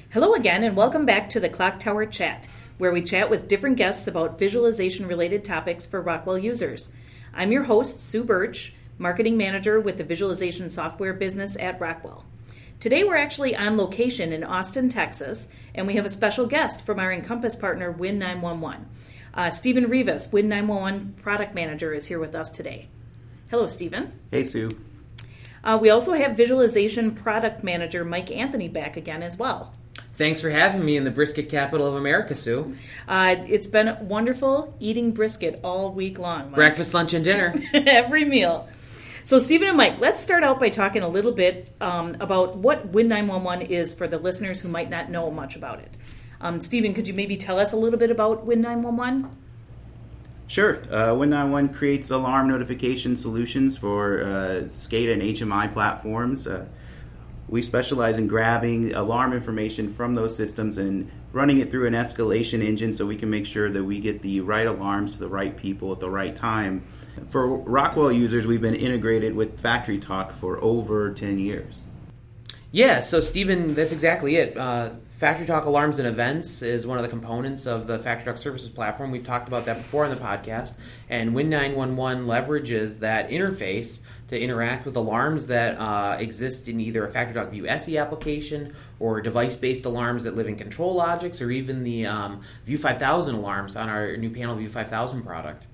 Hello again, and welcome back to the Clock Tower Chat, where we chat with different guests about visualization-related topics for Rockwell users. I'm your host, Sue Birch, Marketing Manager with the visualization software business at Rockwell. Today we're actually on location in Austin, Texas, and we have a special guest from our Encompass partner, Win911. Stephen Rivas, Win911 Product Manager, is here with us today. Hello, Stephen. Hey, Sue. We also have Visualization Product Manager Mike Anthony back again as well. Thanks for having me in the brisket capital of America, Sue. It's been wonderful eating brisket all week long, Mike. Breakfast, lunch, and dinner. Every meal. So, Stephen and Mike, let's start out by talking a little bit about what Win911 is for the listeners who might not know much about it. Stephen, could you maybe tell us a little bit about Win911? Sure. Win911 creates alarm notification solutions for SCADA and HMI platforms. We specialize in grabbing alarm information from those systems and running it through an escalation engine so we can make sure that we get the right alarms to the right people at the right time. For Rockwell users, we've been integrated with FactoryTalk for over 10 years. Yeah, so Stephen, that's exactly it. FactoryTalk Alarms and Events is one of the components of the FactoryTalk Services platform. We've talked about that before on the podcast. And Win911 leverages that interface to interact with alarms that exist in either a FactoryTalk View SE application or device-based alarms that live in ControlLogix, or even the View 5000 alarms on our new Panel View 5000 product.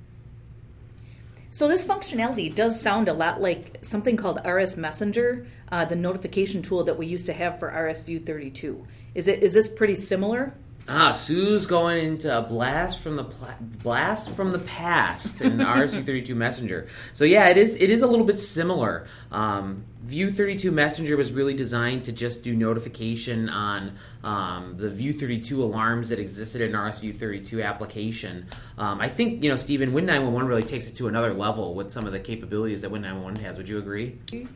So this functionality does sound a lot like something called RS Messenger, the notification tool that we used to have for RS View 32. Is this pretty similar? Sue's going into a blast from the past in RS-View32 Messenger. So yeah, it is a little bit similar. View 32 Messenger was really designed to just do notification on the View 32 alarms that existed in RS-View 32 application. I think, Stephen, Win911 really takes it to another level with some of the capabilities that Win911 has. Would you agree?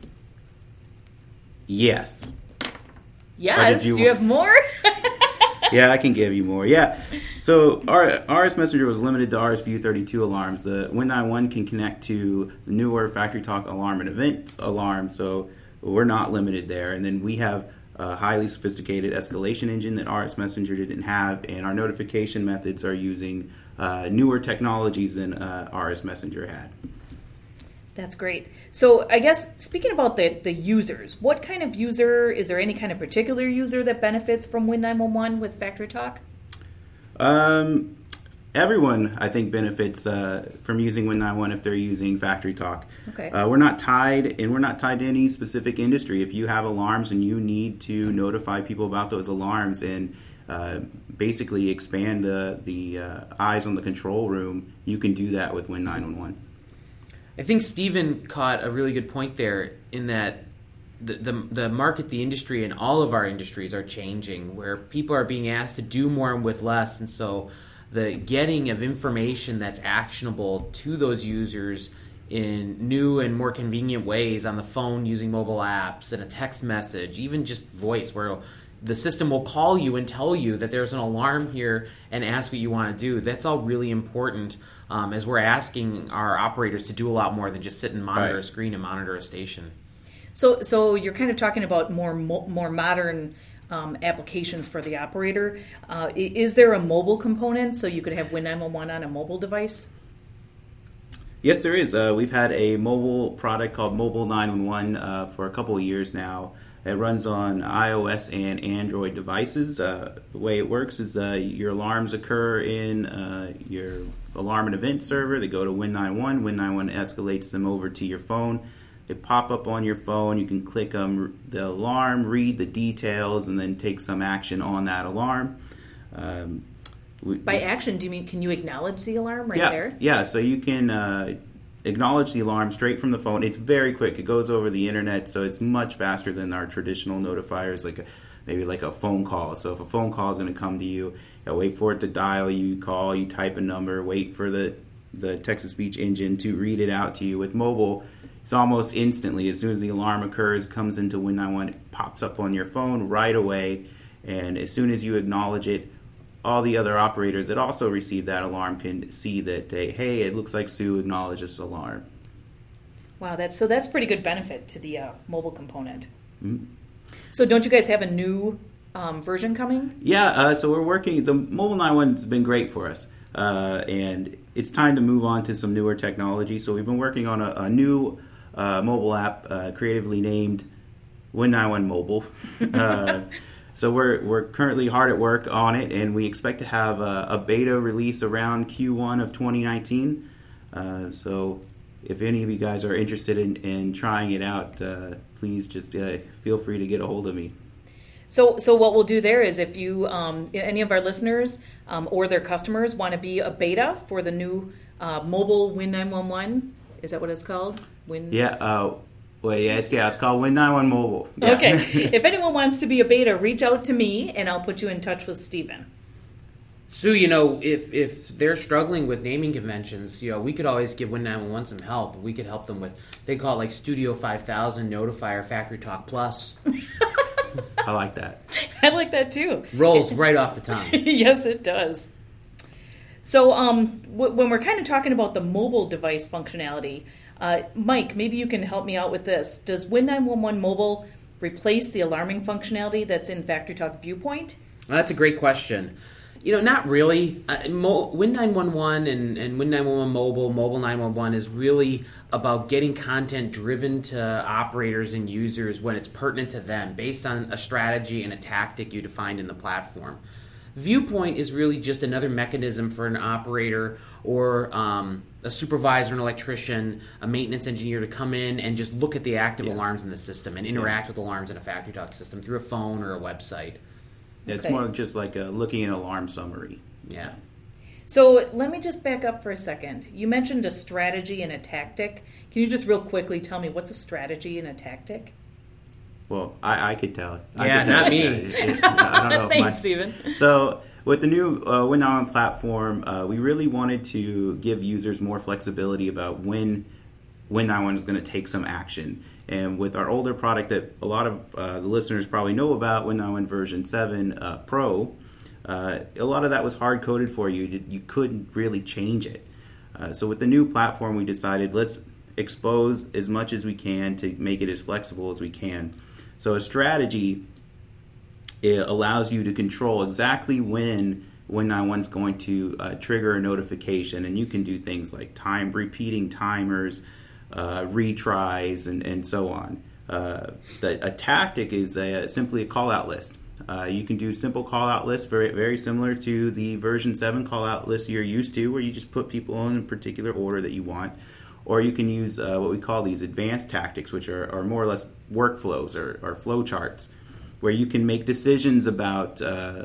Yes. Yes. Do you have more? Yeah, I can give you more. Yeah. So RS Messenger was limited to RS View 32 alarms. The Win911 can connect to newer FactoryTalk alarm and events alarms, so we're not limited there. And then we have a highly sophisticated escalation engine that RS Messenger didn't have, and our notification methods are using newer technologies than RS Messenger had. That's great. So I guess, speaking about the users, what kind of user, is there any kind of particular user that benefits from Win911 with FactoryTalk? Everyone, I think, benefits from using Win911 if they're using FactoryTalk. Okay. We're not tied to any specific industry. If you have alarms and you need to notify people about those alarms and basically expand the eyes on the control room, you can do that with Win911. I think Stephen caught a really good point there in that the market, the industry, and all of our industries are changing, where people are being asked to do more with less, and so the getting of information that's actionable to those users in new and more convenient ways on the phone using mobile apps and a text message, even just voice, where the system will call you and tell you that there's an alarm here and ask what you want to do. That's all really important as we're asking our operators to do a lot more than just sit and monitor a screen and monitor a station. So you're kind of talking about more modern applications for the operator. Is there a mobile component so you could have Win911 on a mobile device? Yes, there is. We've had a mobile product called Mobile 911 for a couple of years now. It runs on iOS and Android devices. The way it works is your alarms occur in your alarm and event server. They go to Win911. Win911 escalates them over to your phone. They pop up on your phone. You can click the alarm, read the details, and then take some action on that alarm. By action, do you mean can you acknowledge the alarm there? Yeah, so you can acknowledge the alarm straight from the phone. It's very quick. It goes over the internet, so it's much faster than our traditional notifiers, maybe like a phone call. So if a phone call is going to come to you, wait for it to dial, you call, you type a number, wait for the text-to-speech engine to read it out to you. With mobile, it's almost instantly. As soon as the alarm occurs, comes into Win911, it pops up on your phone right away, and as soon as you acknowledge it, all the other operators that also receive that alarm can see that, hey, it looks like Sue acknowledged this alarm. Wow, that's pretty good benefit to the mobile component. Mm-hmm. So don't you guys have a new version coming? Yeah, so we're working. The Mobile 911's been great for us, and it's time to move on to some newer technology. So we've been working on a new mobile app, creatively named Win91 Mobile. So we're currently hard at work on it, and we expect to have a beta release around Q1 of 2019. So if any of you guys are interested in trying it out, please just feel free to get a hold of me. So what we'll do there is if you, any of our listeners or their customers want to be a beta for the new mobile Win911, is that what it's called? It's called Win91 Mobile. Yeah. Okay. If anyone wants to be a beta, reach out to me, and I'll put you in touch with Stephen. Sue, if they're struggling with naming conventions, we could always give Win911 some help. We could help them with, they call it like Studio 5000, Notifier, Factory Talk Plus. I like that. I like that too. Rolls right off the tongue. Yes, it does. So when we're kind of talking about the mobile device functionality, Mike, maybe you can help me out with this. Does Win911 Mobile replace the alarming functionality that's in Factory Talk Viewpoint? That's a great question. Not really. Win911 and Win911 Mobile 911 is really about getting content driven to operators and users when it's pertinent to them, based on a strategy and a tactic you defined in the platform. Viewpoint is really just another mechanism for an operator or a supervisor, an electrician, a maintenance engineer to come in and just look at the active alarms in the system and interact with alarms in a Factory Talk system through a phone or a website. It's more just like looking at an alarm summary. Yeah. So let me just back up for a second. You mentioned a strategy and a tactic. Can you just real quickly tell me what's a strategy and a tactic? Well, I could tell. Not me. I don't know. Thanks, Stephen. So with the new Win911 platform, we really wanted to give users more flexibility about when Win911 is going to take some action. And with our older product that a lot of the listeners probably know about, Win911 version 7 Pro, a lot of that was hard-coded for you. You couldn't really change it. So with the new platform, we decided let's expose as much as we can to make it as flexible as we can. So a strategy, it allows you to control exactly when Win911 is going to trigger a notification. And you can do things like repeating timers, retries, and so on. A tactic is simply a call-out list. You can do simple call-out lists, very, very similar to the version 7 call-out list you're used to, where you just put people in a particular order that you want. Or you can use what we call these advanced tactics, which are more or less workflows or flow charts, where you can make decisions about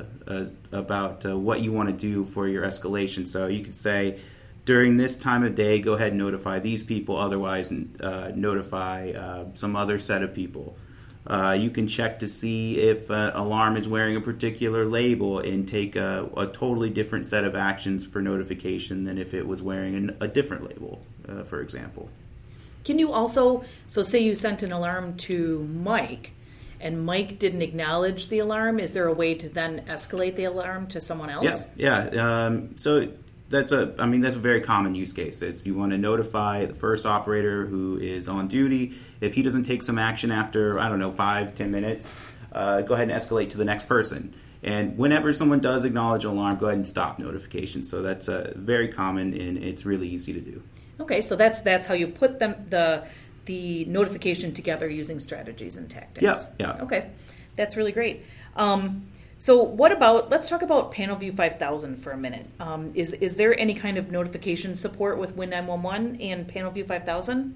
what you want to do for your escalation. So you could say, during this time of day, go ahead and notify these people, otherwise notify some other set of people. You can check to see if an alarm is wearing a particular label and take a totally different set of actions for notification than if it was wearing a different label, for example. Can you also, so say you sent an alarm to Mike, and Mike didn't acknowledge the alarm, is there a way to then escalate the alarm to someone else? Yeah. So that's a very common use case. It's you want to notify the first operator who is on duty. If he doesn't take some action after, 5-10 minutes, go ahead and escalate to the next person. And whenever someone does acknowledge an alarm, go ahead and stop notification. So that's very common, and it's really easy to do. Okay, so that's how you put the notification together using strategies and tactics. Yeah. Okay, that's really great. So let's talk about PanelView 5000 for a minute. Is there any kind of notification support with Win911 and PanelView 5000?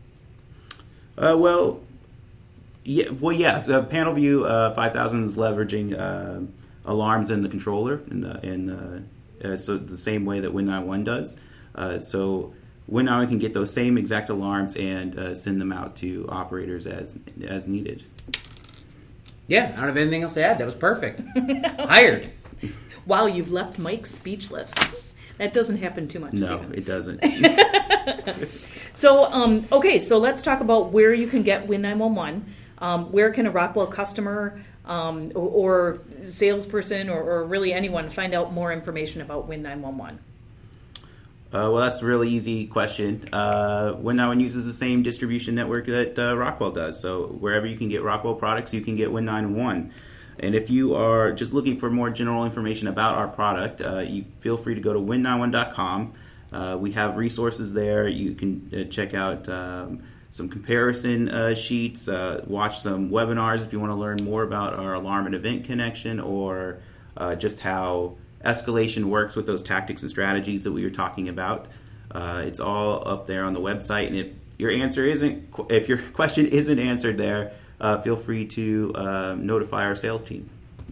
Yes. PanelView 5000 is leveraging alarms in the controller, so the same way that Win911 does. So Win911 can get those same exact alarms and send them out to operators as needed. Yeah, I don't have anything else to add. That was perfect. Hired. Wow, you've left Mike speechless. That doesn't happen too much, No, Stephen. it doesn't. So let's talk about where you can get Win911. Where can a Rockwell customer or salesperson or really anyone find out more information about Win911? Well, that's a really easy question. Win911 uses the same distribution network that Rockwell does. So wherever you can get Rockwell products, you can get Win911. And if you are just looking for more general information about our product, you feel free to go to win91.com. We have resources there. You can check out some comparison sheets, watch some webinars if you want to learn more about our alarm and event connection, or just how escalation works with those tactics and strategies that we were talking about. It's all up there on the website. And if your question isn't answered there, feel free to notify our sales team.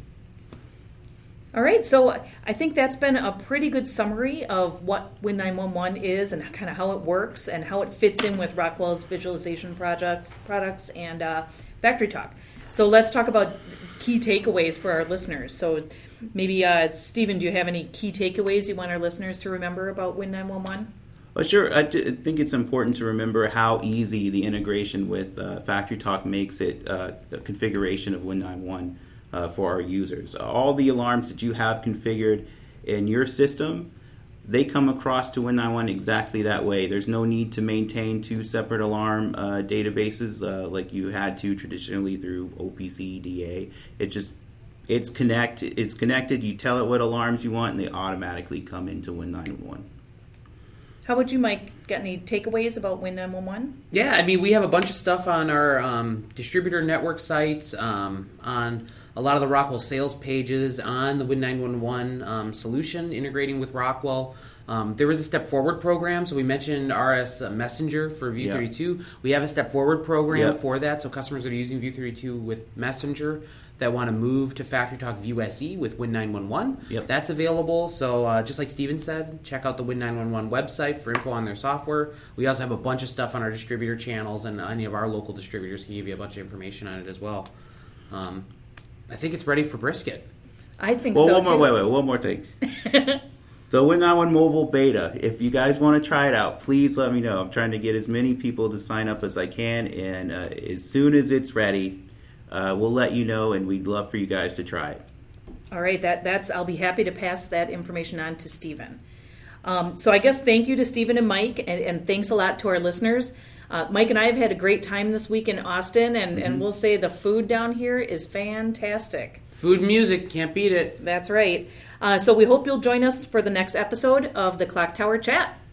All right, so I think that's been a pretty good summary of what Win911 is and kind of how it works and how it fits in with Rockwell's visualization products and Factory Talk. So let's talk about key takeaways for our listeners. So maybe, Stephen, do you have any key takeaways you want our listeners to remember about Win911? Well, sure. I think it's important to remember how easy the integration with Factory Talk makes it a configuration of Win911 for our users. All the alarms that you have configured in your system, they come across to Win911 exactly that way. There's no need to maintain two separate alarm databases like you had to traditionally through OPC DA. It's connected. You tell it what alarms you want, and they automatically come into Win911. How about you, Mike? Got any takeaways about Win911? Yeah, I mean, we have a bunch of stuff on our distributor network sites, on a lot of the Rockwell sales pages, on the Win911 solution integrating with Rockwell. There was a Step Forward program, so we mentioned RS Messenger for View32. Yep. We have a Step Forward program for that, so customers that are using View32 with Messenger that want to move to Factory Talk View SE with Win911. That's available. So just like Steven said, check out the Win911 website for info on their software. We also have a bunch of stuff on our distributor channels, and any of our local distributors can give you a bunch of information on it as well. I think it's ready for brisket. I think so, too. One more thing. The Win911 mobile beta, if you guys want to try it out, please let me know. I'm trying to get as many people to sign up as I can, and as soon as it's ready, we'll let you know, and we'd love for you guys to try it. All right, I'll be happy to pass that information on to Stephen. So I guess thank you to Stephen and Mike, and thanks a lot to our listeners. Mike and I have had a great time this week in Austin, and we'll say the food down here is fantastic. Food and music, can't beat it. That's right. So we hope you'll join us for the next episode of the Clock Tower Chat.